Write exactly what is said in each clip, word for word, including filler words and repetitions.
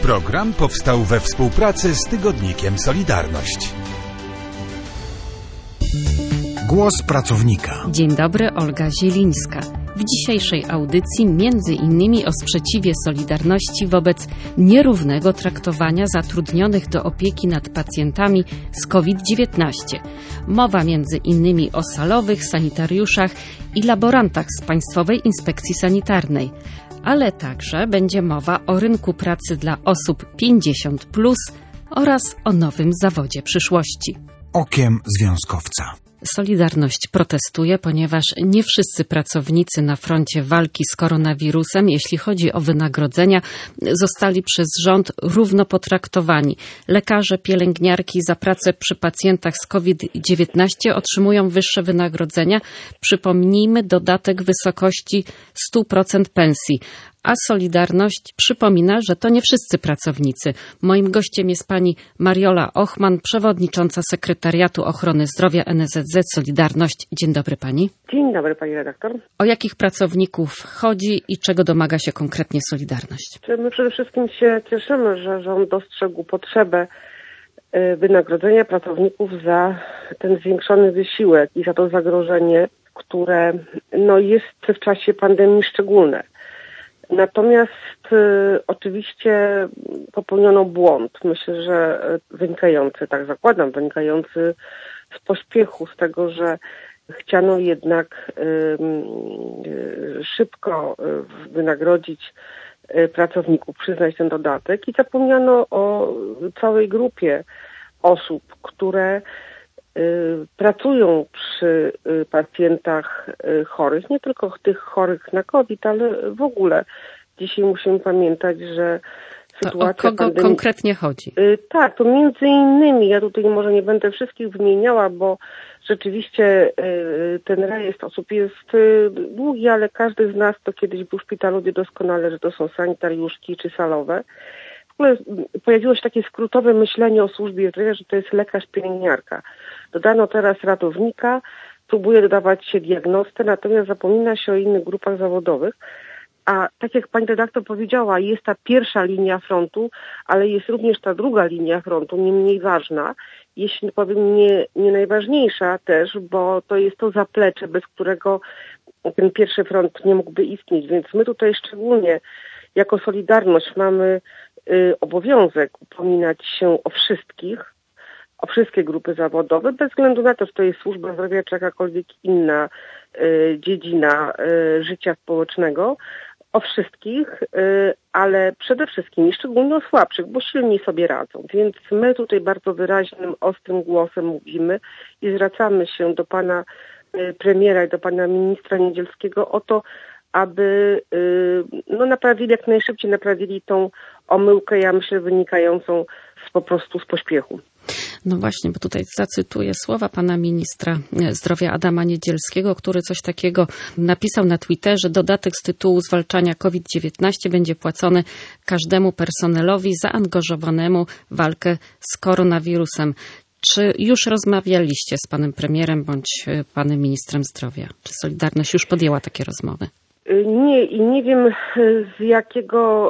Program powstał we współpracy z tygodnikiem Solidarność. Głos pracownika. Dzień dobry, Olga Zielińska. W dzisiejszej audycji między innymi o sprzeciwie Solidarności wobec nierównego traktowania zatrudnionych do opieki nad pacjentami z COVID dziewiętnaście. Mowa między innymi o salowych, sanitariuszach i laborantach z Państwowej Inspekcji Sanitarnej. Ale także będzie mowa o rynku pracy dla osób pięćdziesiąt plus oraz o nowym zawodzie przyszłości. Okiem związkowca. Solidarność protestuje, ponieważ nie wszyscy pracownicy na froncie walki z koronawirusem, jeśli chodzi o wynagrodzenia, zostali przez rząd równo potraktowani. Lekarze, pielęgniarki za pracę przy pacjentach z COVID dziewiętnaście otrzymują wyższe wynagrodzenia. Przypomnijmy, dodatek w wysokości sto procent pensji. A Solidarność przypomina, że to nie wszyscy pracownicy. Moim gościem jest pani Mariola Ochman, przewodnicząca Sekretariatu Ochrony Zdrowia N S Z Solidarność. Dzień dobry pani. Dzień dobry pani redaktor. O jakich pracowników chodzi i czego domaga się konkretnie Solidarność? My przede wszystkim się cieszymy, że rząd dostrzegł potrzebę wynagrodzenia pracowników za ten zwiększony wysiłek i za to zagrożenie, które no, jest w czasie pandemii szczególne. Natomiast y, oczywiście popełniono błąd, myślę, że wynikający, tak zakładam, wynikający z pośpiechu, z tego, że chciano jednak y, y, szybko y, wynagrodzić y, pracowników, przyznać ten dodatek i zapomniano o całej grupie osób, które pracują przy pacjentach chorych, nie tylko tych chorych na COVID, ale w ogóle. Dzisiaj musimy pamiętać, że sytuacja to o kogo pandemii... konkretnie chodzi? Tak, to między innymi, ja tutaj może nie będę wszystkich wymieniała, bo rzeczywiście ten rejestr osób jest długi, ale każdy z nas, kto kiedyś był w szpitalu, wie doskonale, że to są sanitariuszki czy salowe. W ogóle pojawiło się takie skrótowe myślenie o służbie zdrowia, że to jest lekarz, pielęgniarka. Dodano teraz ratownika, próbuje dodawać się diagnostę, natomiast zapomina się o innych grupach zawodowych. A tak jak pani redaktor powiedziała, jest ta pierwsza linia frontu, ale jest również ta druga linia frontu, nie mniej ważna, jeśli powiem nie, nie najważniejsza też, bo to jest to zaplecze, bez którego ten pierwszy front nie mógłby istnieć. Więc my tutaj szczególnie jako Solidarność mamy y, obowiązek upominać się o wszystkich, o wszystkie grupy zawodowe, bez względu na to, czy to jest służba zdrowia, czy jakakolwiek inna y, dziedzina y, życia społecznego, o wszystkich, y, ale przede wszystkim i szczególnie o słabszych, bo silni sobie radzą. Więc my tutaj bardzo wyraźnym, ostrym głosem mówimy i zwracamy się do pana y, premiera i do pana ministra Niedzielskiego o to, aby y, no, naprawili, jak najszybciej naprawili tą omyłkę, ja myślę, wynikającą z, po prostu z pośpiechu. No właśnie, bo tutaj zacytuję słowa pana ministra zdrowia Adama Niedzielskiego, który coś takiego napisał na Twitterze. Dodatek z tytułu zwalczania COVID dziewiętnaście będzie płacony każdemu personelowi zaangażowanemu w walkę z koronawirusem. Czy już rozmawialiście z panem premierem bądź panem ministrem zdrowia? Czy Solidarność już podjęła takie rozmowy? Nie i nie wiem z jakiego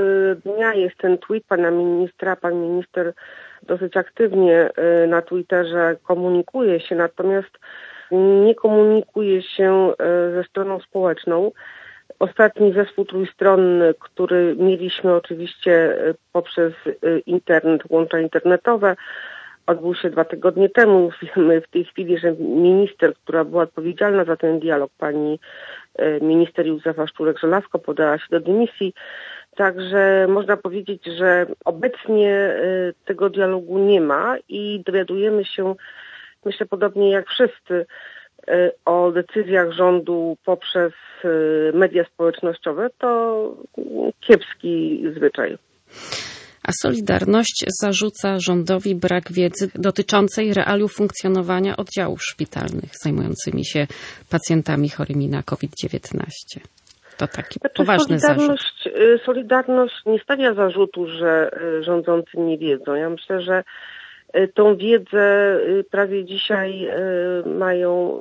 dnia jest ten tweet pana ministra. Pan minister dosyć aktywnie na Twitterze komunikuje się, natomiast nie komunikuje się ze stroną społeczną. Ostatni zespół trójstronny, który mieliśmy oczywiście poprzez internet, łącza internetowe, odbył się dwa tygodnie temu. Wiemy w tej chwili, że minister, która była odpowiedzialna za ten dialog, pani minister Józefa Szczurek-Żelazko, podała się do dymisji. Także można powiedzieć, że obecnie tego dialogu nie ma i dowiadujemy się, myślę podobnie jak wszyscy, o decyzjach rządu poprzez media społecznościowe. To kiepski zwyczaj. A Solidarność zarzuca rządowi brak wiedzy dotyczącej realiów funkcjonowania oddziałów szpitalnych zajmującymi się pacjentami chorymi na COVID dziewiętnaście. To taki znaczy, poważny Solidarność, zarzut. Solidarność nie stawia zarzutu, że rządzący nie wiedzą. Ja myślę, że tą wiedzę prawie dzisiaj mają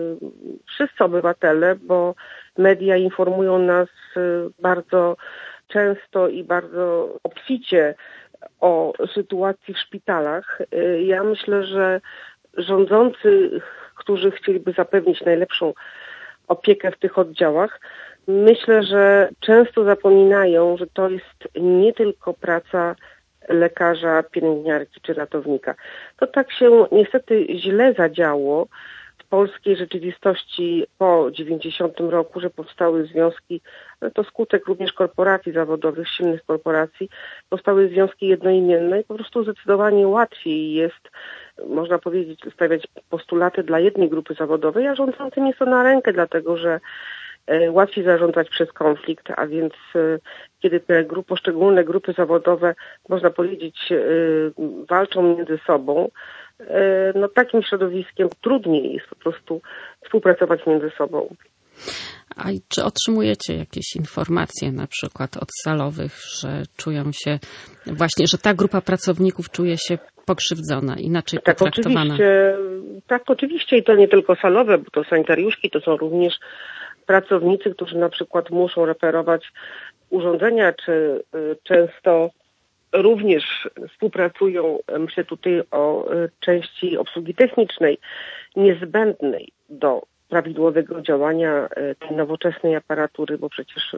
wszyscy obywatele, bo media informują nas bardzo często i bardzo obficie o sytuacji w szpitalach. Ja myślę, że rządzący, którzy chcieliby zapewnić najlepszą opiekę w tych oddziałach, myślę, że często zapominają, że to jest nie tylko praca lekarza, pielęgniarki czy ratownika. To tak się niestety źle zadziało w polskiej rzeczywistości po dziewięćdziesiątym roku, że powstały związki, ale to skutek również korporacji zawodowych, silnych korporacji, powstały związki jednoimienne i po prostu zdecydowanie łatwiej jest, można powiedzieć, stawiać postulaty dla jednej grupy zawodowej, a rządzącym jest to na rękę, dlatego że łatwiej zarządzać przez konflikt, a więc kiedy te grupy, poszczególne grupy zawodowe, można powiedzieć, walczą między sobą, no takim środowiskiem trudniej jest po prostu współpracować między sobą. A czy otrzymujecie jakieś informacje na przykład od salowych, że czują się właśnie, że ta grupa pracowników czuje się pokrzywdzona, inaczej tak, potraktowana? Oczywiście, tak, oczywiście i to nie tylko salowe, bo to sanitariuszki, to są również pracownicy, którzy na przykład muszą reperować urządzenia, czy często również współpracują, myślę tutaj o części obsługi technicznej, niezbędnej do prawidłowego działania tej nowoczesnej aparatury, bo przecież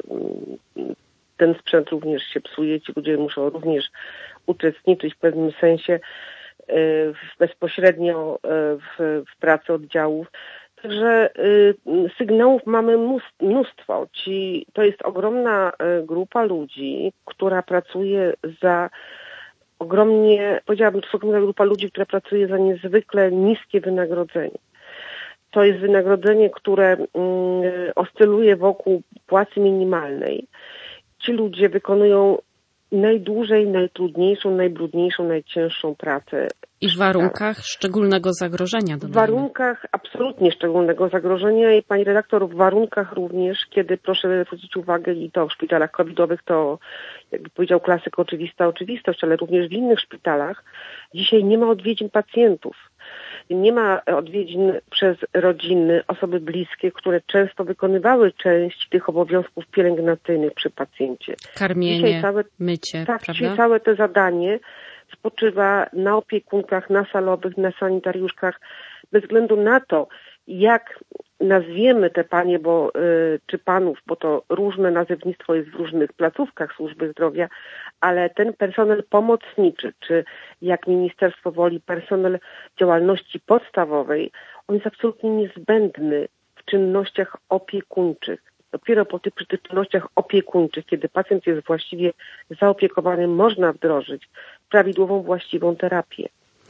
ten sprzęt również się psuje, ci ludzie muszą również uczestniczyć w pewnym sensie bezpośrednio w, w pracy oddziałów. Także y, sygnałów mamy mnóstwo. Ci, to jest ogromna y, grupa ludzi, która pracuje za ogromnie, powiedziałabym, to jest ogromna grupa ludzi, która pracuje za niezwykle niskie wynagrodzenie. To jest wynagrodzenie, które y, oscyluje wokół płacy minimalnej. Ci ludzie wykonują najdłużej, najtrudniejszą, najbrudniejszą, najcięższą pracę. I w warunkach szczególnego zagrożenia. Dodajmy. W warunkach absolutnie szczególnego zagrożenia i pani redaktor, w warunkach również, kiedy proszę zwrócić uwagę i to w szpitalach covidowych, to jakby powiedział klasyk oczywista oczywistość, ale również w innych szpitalach dzisiaj nie ma odwiedzin pacjentów. Nie ma odwiedzin przez rodziny, osoby bliskie, które często wykonywały część tych obowiązków pielęgnacyjnych przy pacjencie. Karmienie, całe, mycie, tak, prawda? Dzisiaj całe to zadanie spoczywa na opiekunkach, na salowych, na sanitariuszkach, bez względu na to, jak nazwiemy te panie, bo, y, czy panów, bo to różne nazewnictwo jest w różnych placówkach służby zdrowia, ale ten personel pomocniczy, czy jak ministerstwo woli, personel działalności podstawowej, on jest absolutnie niezbędny w czynnościach opiekuńczych. Dopiero po tych czynnościach opiekuńczych, kiedy pacjent jest właściwie zaopiekowany, można wdrożyć prawidłową, właściwą terapię.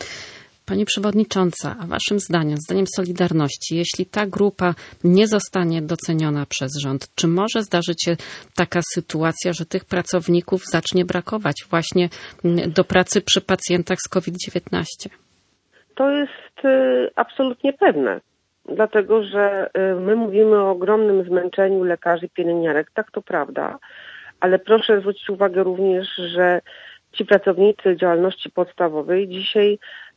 Pani Przewodnicząca, a Waszym zdaniem, zdaniem Solidarności, jeśli ta grupa nie zostanie doceniona przez rząd, czy może zdarzyć się taka sytuacja, że tych pracowników zacznie brakować właśnie do pracy przy pacjentach z kowid dziewiętnaście? To jest y, absolutnie pewne, dlatego że y, my mówimy o ogromnym zmęczeniu lekarzy i pielęgniarek, tak to prawda, ale proszę zwrócić uwagę również, że ci pracownicy działalności podstawowej dzisiaj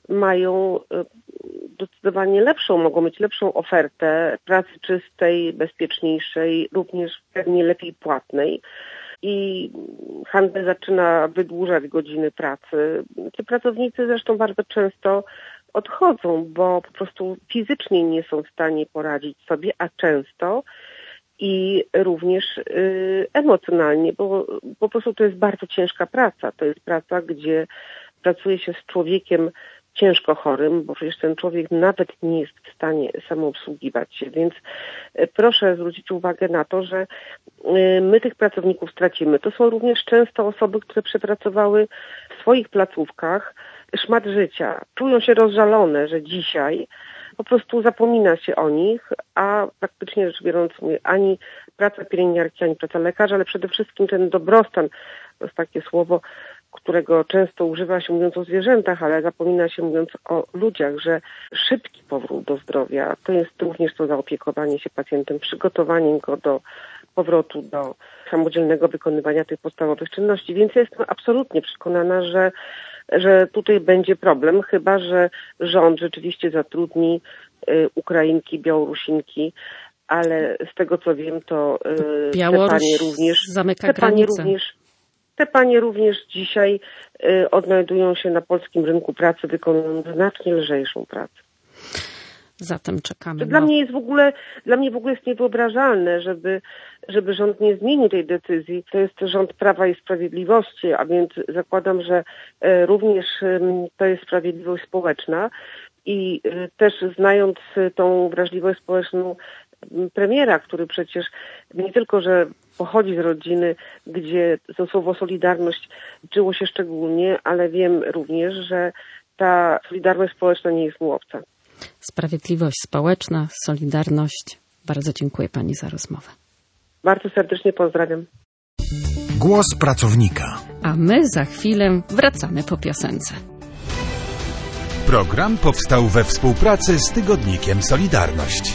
mają zdecydowanie lepszą, mogą mieć lepszą ofertę pracy czystej, bezpieczniejszej, również pewnie lepiej płatnej. I handel zaczyna wydłużać godziny pracy. Ci pracownicy zresztą bardzo często odchodzą, bo po prostu fizycznie nie są w stanie poradzić sobie, a często i również y, emocjonalnie, bo po prostu to jest bardzo ciężka praca. To jest praca, gdzie pracuje się z człowiekiem ciężko chorym, bo przecież ten człowiek nawet nie jest w stanie samoobsługiwać się, więc proszę zwrócić uwagę na to, że my tych pracowników stracimy. To są również często osoby, które przepracowały w swoich placówkach szmat życia. Czują się rozżalone, że dzisiaj po prostu zapomina się o nich, a praktycznie rzecz biorąc ani praca pielęgniarki, ani praca lekarza, ale przede wszystkim ten dobrostan, to jest takie słowo, którego często używa się mówiąc o zwierzętach, ale zapomina się mówiąc o ludziach, że szybki powrót do zdrowia to jest również to zaopiekowanie się pacjentem, przygotowanie go do powrotu do samodzielnego wykonywania tych podstawowych czynności. Więc ja jestem absolutnie przekonana, że, że tutaj będzie problem, chyba że rząd rzeczywiście zatrudni y, Ukrainki, Białorusinki, ale z tego co wiem, to Białoruś te panie również, zamyka te panie granicę. również, te panie również dzisiaj odnajdują się na polskim rynku pracy, wykonując znacznie lżejszą pracę. Zatem czekamy. To dla mnie jest w ogóle, dla mnie w ogóle jest niewyobrażalne, żeby, żeby rząd nie zmienił tej decyzji. To jest rząd Prawa i Sprawiedliwości, a więc zakładam, że również to jest sprawiedliwość społeczna i też znając tą wrażliwość społeczną premiera, który przecież nie tylko, że pochodzi z rodziny, gdzie to słowo solidarność czuło się szczególnie, ale wiem również, że ta solidarność społeczna nie jest mu obca. Sprawiedliwość społeczna, solidarność. Bardzo dziękuję pani za rozmowę. Bardzo serdecznie pozdrawiam. Głos pracownika. A my za chwilę wracamy po piosence. Program powstał we współpracy z tygodnikiem Solidarność.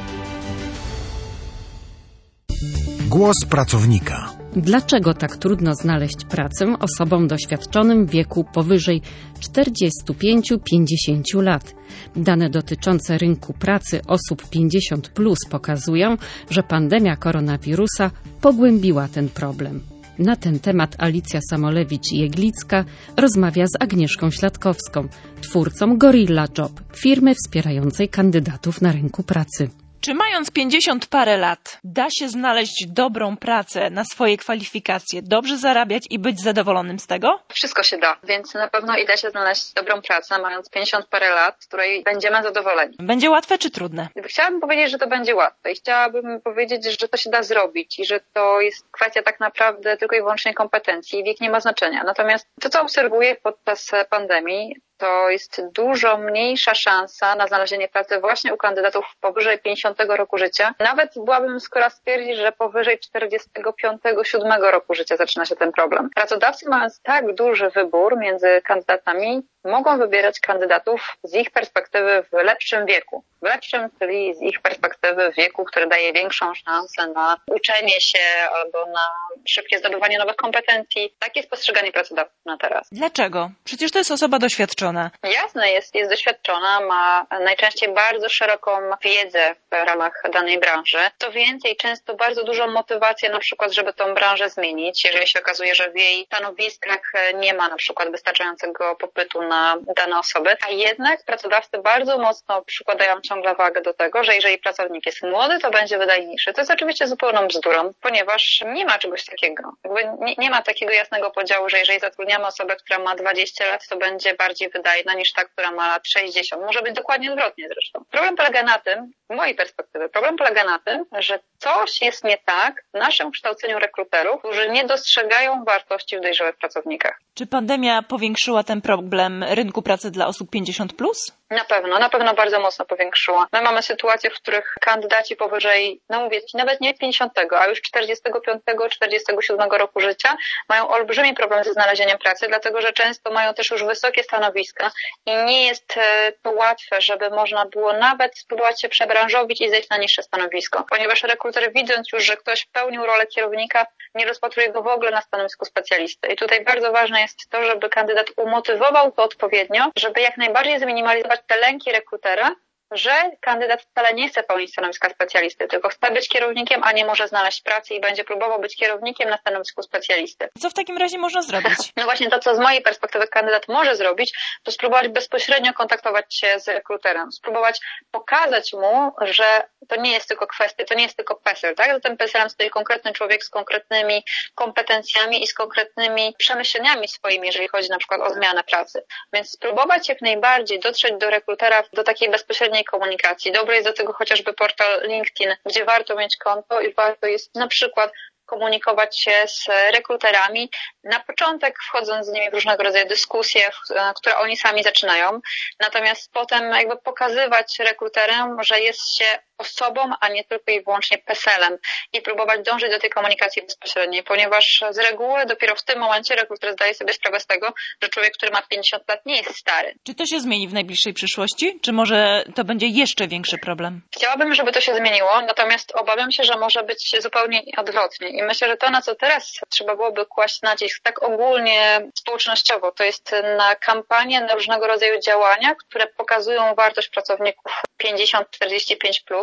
Głos pracownika. Dlaczego tak trudno znaleźć pracę osobom doświadczonym w wieku powyżej czterdziestu pięciu do pięćdziesięciu lat? Dane dotyczące rynku pracy osób pięćdziesiąt plus pokazują, że pandemia koronawirusa pogłębiła ten problem. Na ten temat Alicja Samolewicz-Jeglicka rozmawia z Agnieszką Śladkowską, twórcą Gorilla Job, firmy wspierającej kandydatów na rynku pracy. Czy mając pięćdziesiąt parę lat da się znaleźć dobrą pracę na swoje kwalifikacje, dobrze zarabiać i być zadowolonym z tego? Wszystko się da, więc na pewno i da się znaleźć dobrą pracę, mając pięćdziesiąt parę lat, z której będziemy zadowoleni. Będzie łatwe czy trudne? Chciałabym powiedzieć, że to będzie łatwe i chciałabym powiedzieć, że to się da zrobić i że to jest kwestia tak naprawdę tylko i wyłącznie kompetencji. Wiek nie ma znaczenia. Natomiast to, co obserwuję podczas pandemii, to jest dużo mniejsza szansa na znalezienie pracy właśnie u kandydatów powyżej pięćdziesiątego roku życia. Nawet byłabym skora stwierdzić, że powyżej czterdziestego piątego, siódmego roku życia zaczyna się ten problem. Pracodawcy, mając tak duży wybór między kandydatami, mogą wybierać kandydatów z ich perspektywy w lepszym wieku. W lepszym, czyli z ich perspektywy w wieku, który daje większą szansę na uczenie się albo na szybkie zdobywanie nowych kompetencji. Takie jest postrzeganie pracodawców na teraz. Dlaczego? Przecież to jest osoba doświadczona. Jasne, jest, jest doświadczona, ma najczęściej bardzo szeroką wiedzę w ramach danej branży. To więcej, często bardzo dużą motywację na przykład, żeby tą branżę zmienić, jeżeli się okazuje, że w jej stanowiskach nie ma na przykład wystarczającego popytu na dane osoby, a jednak pracodawcy bardzo mocno przykładają ciągle wagę do tego, że jeżeli pracownik jest młody, to będzie wydajniejszy. To jest oczywiście zupełną bzdurą, ponieważ nie ma czegoś takiego. Jakby nie, nie ma takiego jasnego podziału, że jeżeli zatrudniamy osobę, która ma dwadzieścia lat, to będzie bardziej wydajna niż ta, która ma lat sześćdziesiąt. Może być dokładnie odwrotnie zresztą. Problem polega na tym, z mojej perspektywy, problem polega na tym, że coś jest nie tak w naszym kształceniu rekruterów, którzy nie dostrzegają wartości w dojrzałych pracownikach. Czy pandemia powiększyła ten problem rynku pracy dla osób pięćdziesiąt plus? Na pewno, na pewno bardzo mocno powiększyła. My mamy sytuacje, w których kandydaci powyżej, no mówię ci, nawet nie pięćdziesiątego, a już czterdziestego piątego, czterdziestego siódmego roku życia mają olbrzymi problem ze znalezieniem pracy, dlatego że często mają też już wysokie stanowiska i nie jest to łatwe, żeby można było nawet spróbować się przebranżowić i zejść na niższe stanowisko, ponieważ rekruter, widząc już, że ktoś pełnił rolę kierownika, nie rozpatruje go w ogóle na stanowisku specjalisty. I tutaj bardzo ważne jest to, żeby kandydat umotywował to odpowiednio, żeby jak najbardziej zminimalizować te lęki rekrutera, że kandydat wcale nie chce pełnić stanowiska specjalisty, tylko chce być kierownikiem, a nie może znaleźć pracy i będzie próbował być kierownikiem na stanowisku specjalisty. Co w takim razie można zrobić? No właśnie to, co z mojej perspektywy kandydat może zrobić, to spróbować bezpośrednio kontaktować się z rekruterem, spróbować pokazać mu, że to nie jest tylko kwestia, to nie jest tylko PESEL, tak? Za tym PESELem stoi konkretny człowiek z konkretnymi kompetencjami i z konkretnymi przemyśleniami swoimi, jeżeli chodzi na przykład o zmianę pracy. Więc spróbować jak najbardziej dotrzeć do rekrutera do takiej bezpośredniej komunikacji. Dobry jest do tego chociażby portal LinkedIn, gdzie warto mieć konto i warto jest na przykład komunikować się z rekruterami, na początek wchodząc z nimi w różnego rodzaju dyskusje, które oni sami zaczynają, natomiast potem jakby pokazywać rekruterom, że jest się osobą, a nie tylko i wyłącznie PESEL-em i próbować dążyć do tej komunikacji bezpośredniej, ponieważ z reguły dopiero w tym momencie rekruter zdaje sobie sprawę z tego, że człowiek, który ma pięćdziesiąt lat, nie jest stary. Czy to się zmieni w najbliższej przyszłości? Czy może to będzie jeszcze większy problem? Chciałabym, żeby to się zmieniło, natomiast obawiam się, że może być zupełnie odwrotnie i myślę, że to, na co teraz trzeba byłoby kłaść nacisk tak ogólnie społecznościowo, to jest na kampanie, na różnego rodzaju działania, które pokazują wartość pracowników pięćdziesiąt czterdzieści pięć plus,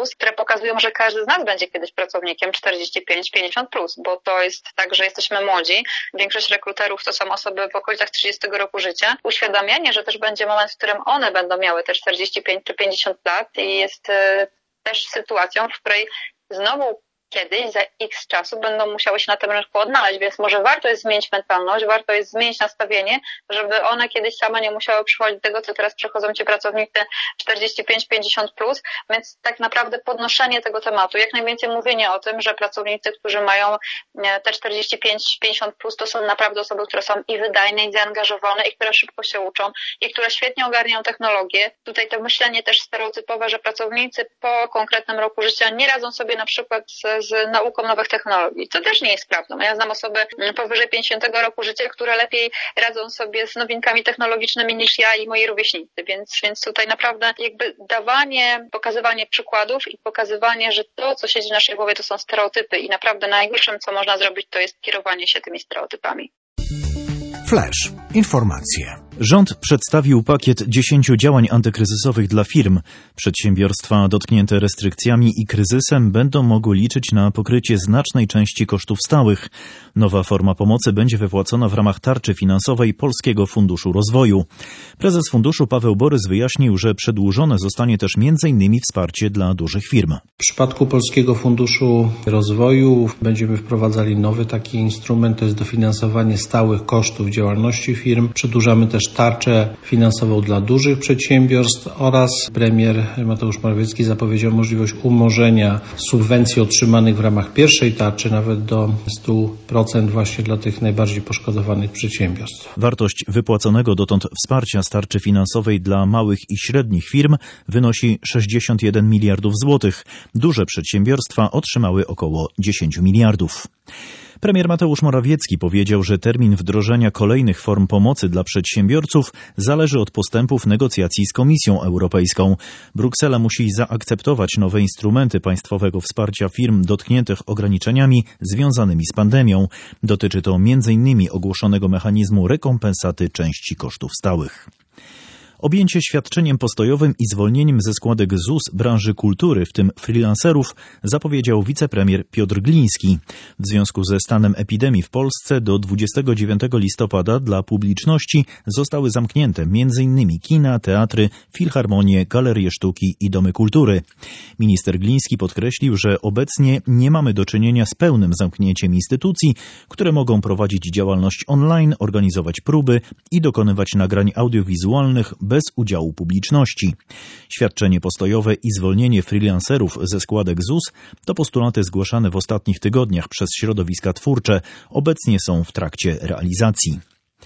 plus, które pokazują, że każdy z nas będzie kiedyś pracownikiem czterdzieści pięć pięćdziesiąt plus, bo to jest tak, że jesteśmy młodzi. Większość rekruterów to są osoby w okolicach trzydziestego roku życia. Uświadamianie, że też będzie moment, w którym one będą miały te czterdzieści pięć czy pięćdziesiąt lat i jest też sytuacją, w której znowu kiedyś, za x czasu będą musiały się na tym rynku odnaleźć, więc może warto jest zmienić mentalność, warto jest zmienić nastawienie, żeby one kiedyś same nie musiały przychodzić do tego, co teraz przechodzą ci pracownicy czterdzieści pięć pięćdziesiąt plus, więc tak naprawdę podnoszenie tego tematu, jak najwięcej mówienie o tym, że pracownicy, którzy mają te czterdzieści pięć pięćdziesiąt plus, to są naprawdę osoby, które są i wydajne, i zaangażowane, i które szybko się uczą, i które świetnie ogarniają technologię. Tutaj to myślenie też stereotypowe, że pracownicy po konkretnym roku życia nie radzą sobie na przykład z z nauką nowych technologii. To też nie jest prawdą. Ja znam osoby powyżej pięćdziesiątego roku życia, które lepiej radzą sobie z nowinkami technologicznymi niż ja i moi rówieśnicy, więc, więc tutaj naprawdę jakby dawanie, pokazywanie przykładów i pokazywanie, że to, co siedzi w naszej głowie, to są stereotypy i naprawdę najgorszym, co można zrobić, to jest kierowanie się tymi stereotypami. Flash. Informacje. Rząd przedstawił pakiet dziesięciu działań antykryzysowych dla firm. Przedsiębiorstwa dotknięte restrykcjami i kryzysem będą mogły liczyć na pokrycie znacznej części kosztów stałych. Nowa forma pomocy będzie wypłacona w ramach tarczy finansowej Polskiego Funduszu Rozwoju. Prezes funduszu Paweł Borys wyjaśnił, że przedłużone zostanie też między innymi wsparcie dla dużych firm. W przypadku Polskiego Funduszu Rozwoju będziemy wprowadzali nowy taki instrument, to jest dofinansowanie stałych kosztów działalności firm. Przedłużamy też tarczę finansową dla dużych przedsiębiorstw oraz premier Mateusz Morawiecki zapowiedział możliwość umorzenia subwencji otrzymanych w ramach pierwszej tarczy nawet do stu procent właśnie dla tych najbardziej poszkodowanych przedsiębiorstw. Wartość wypłaconego dotąd wsparcia z tarczy finansowej dla małych i średnich firm wynosi sześćdziesiąt jeden miliardów złotych. Duże przedsiębiorstwa otrzymały około dziesięć miliardów. Premier Mateusz Morawiecki powiedział, że termin wdrożenia kolejnych form pomocy dla przedsiębiorców zależy od postępów negocjacji z Komisją Europejską. Bruksela musi zaakceptować nowe instrumenty państwowego wsparcia firm dotkniętych ograniczeniami związanymi z pandemią. Dotyczy to między innymi ogłoszonego mechanizmu rekompensaty części kosztów stałych. Objęcie świadczeniem postojowym i zwolnieniem ze składek Z U S branży kultury, w tym freelancerów, zapowiedział wicepremier Piotr Gliński. W związku ze stanem epidemii w Polsce do dwudziestego dziewiątego listopada dla publiczności zostały zamknięte między innymi kina, teatry, filharmonie, galerie sztuki i domy kultury. Minister Gliński podkreślił, że obecnie nie mamy do czynienia z pełnym zamknięciem instytucji, które mogą prowadzić działalność online, organizować próby i dokonywać nagrań audiowizualnych bez udziału publiczności. Świadczenie postojowe i zwolnienie freelancerów ze składek Z U S to postulaty zgłaszane w ostatnich tygodniach przez środowiska twórcze. Obecnie są w trakcie realizacji.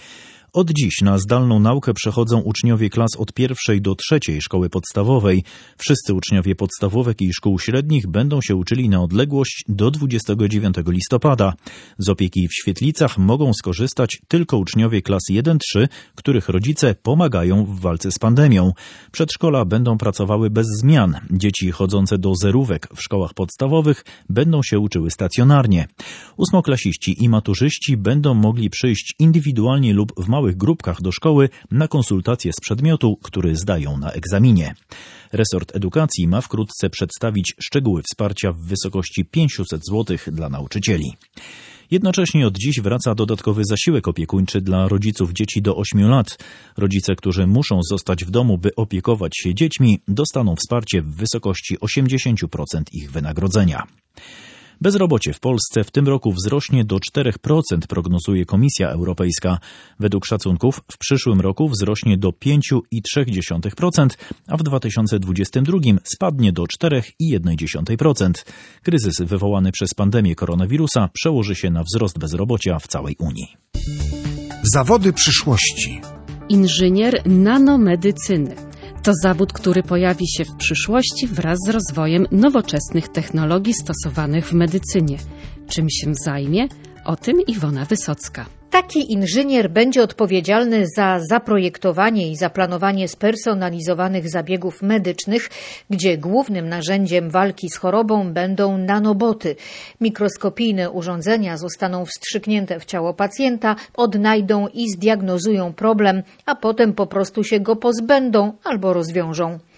Od dziś na zdalną naukę przechodzą uczniowie klas od pierwszej do trzeciej szkoły podstawowej. Wszyscy uczniowie podstawówek i szkół średnich będą się uczyli na odległość do dwudziestego dziewiątego listopada. Z opieki w Świetlicach mogą skorzystać tylko uczniowie klas jeden trzy, których rodzice pomagają w walce z pandemią. Przedszkola będą pracowały bez zmian. Dzieci chodzące do zerówek w szkołach podstawowych będą się uczyły stacjonarnie. Ósmoklasiści i maturzyści będą mogli przyjść indywidualnie lub w małych grupkach do szkoły na konsultacje z przedmiotu, który zdają na egzaminie. Resort Edukacji ma wkrótce przedstawić szczegóły wsparcia w wysokości pięćset złotych dla nauczycieli. Jednocześnie od dziś wraca dodatkowy zasiłek opiekuńczy dla rodziców dzieci do ośmiu lat. Rodzice, którzy muszą zostać w domu, by opiekować się dziećmi, dostaną wsparcie w wysokości osiemdziesiąt procent ich wynagrodzenia. Bezrobocie w Polsce w tym roku wzrośnie do cztery procent, prognozuje Komisja Europejska. Według szacunków w przyszłym roku wzrośnie do pięć przecinek trzy procent, a w dwa tysiące dwudziestym drugim spadnie do cztery przecinek jeden procent. Kryzys wywołany przez pandemię koronawirusa przełoży się na wzrost bezrobocia w całej Unii. Zawody przyszłości. Inżynier nanomedycyny. To zawód, który pojawi się w przyszłości wraz z rozwojem nowoczesnych technologii stosowanych w medycynie. Czym się zajmie? O tym Iwona Wysocka. Taki inżynier będzie odpowiedzialny za zaprojektowanie i zaplanowanie spersonalizowanych zabiegów medycznych, gdzie głównym narzędziem walki z chorobą będą nanoboty. Mikroskopijne urządzenia zostaną wstrzyknięte w ciało pacjenta, odnajdą i zdiagnozują problem, a potem po prostu się go pozbędą albo rozwiążą.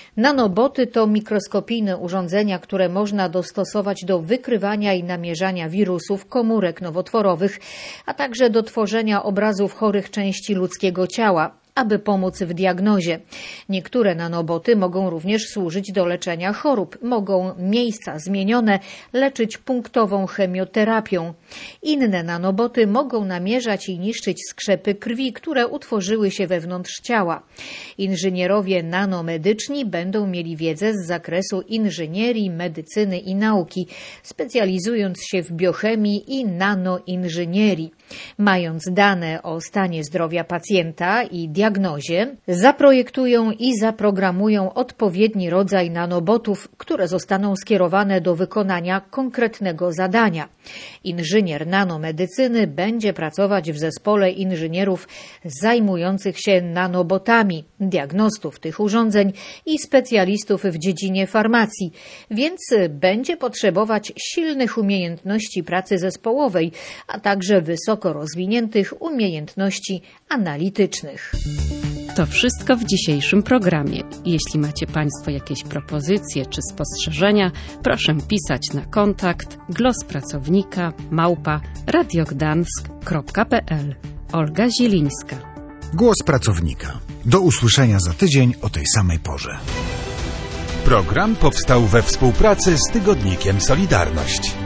Nanoboty to mikroskopijne urządzenia, które można dostosować do wykrywania i namierzania wirusów, komórek nowotworowych, a także do tworzenia obrazów chorych części ludzkiego ciała, aby pomóc w diagnozie. Niektóre nanoboty mogą również służyć do leczenia chorób. Mogą miejsca zmienione leczyć punktową chemioterapią. Inne nanoboty mogą namierzać i niszczyć skrzepy krwi, które utworzyły się wewnątrz ciała. Inżynierowie nanomedyczni będą mieli wiedzę z zakresu inżynierii, medycyny i nauki, specjalizując się w biochemii i nanoinżynierii. Mając dane o stanie zdrowia pacjenta i diagnozie, zaprojektują i zaprogramują odpowiedni rodzaj nanobotów, które zostaną skierowane do wykonania konkretnego zadania. Inżynier nanomedycyny będzie pracować w zespole inżynierów zajmujących się nanobotami, diagnostów tych urządzeń i specjalistów w dziedzinie farmacji, więc będzie potrzebować silnych umiejętności pracy zespołowej, a także wysoko rozwiniętych umiejętności analitycznych. To wszystko w dzisiejszym programie. Jeśli macie Państwo jakieś propozycje czy spostrzeżenia, proszę pisać na kontakt głospracownika małpa radiogdansk kropka p l. Olga Zielińska. Głos pracownika. Do usłyszenia za tydzień o tej samej porze. Program powstał we współpracy z tygodnikiem Solidarność.